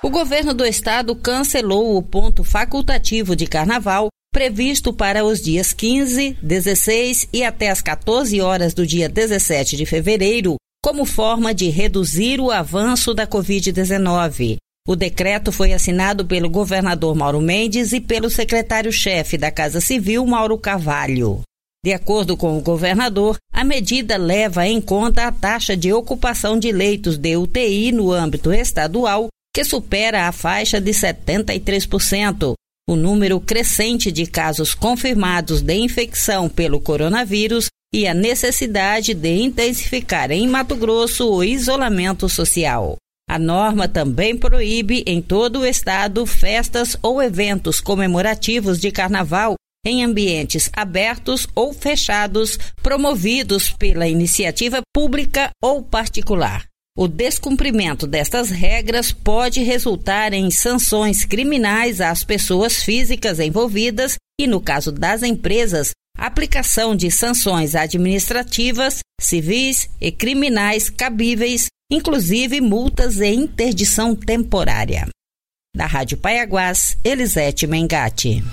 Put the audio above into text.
O governo do estado cancelou o ponto facultativo de carnaval previsto para os dias 15, 16 e até as 14 horas do dia 17 de fevereiro, como forma de reduzir o avanço da Covid-19. O decreto foi assinado pelo governador Mauro Mendes e pelo secretário-chefe da Casa Civil, Mauro Carvalho. De acordo com o governador, a medida leva em conta a taxa de ocupação de leitos de UTI no âmbito estadual, que supera a faixa de 73%. O número crescente de casos confirmados de infecção pelo coronavírus e a necessidade de intensificar em Mato Grosso o isolamento social. A norma também proíbe em todo o estado festas ou eventos comemorativos de carnaval em ambientes abertos ou fechados, promovidos pela iniciativa pública ou particular. O descumprimento destas regras pode resultar em sanções criminais às pessoas físicas envolvidas e, no caso das empresas, aplicação de sanções administrativas, civis e criminais cabíveis, inclusive multas e interdição temporária. Da Rádio Paiaguás, Elisete Mengatti.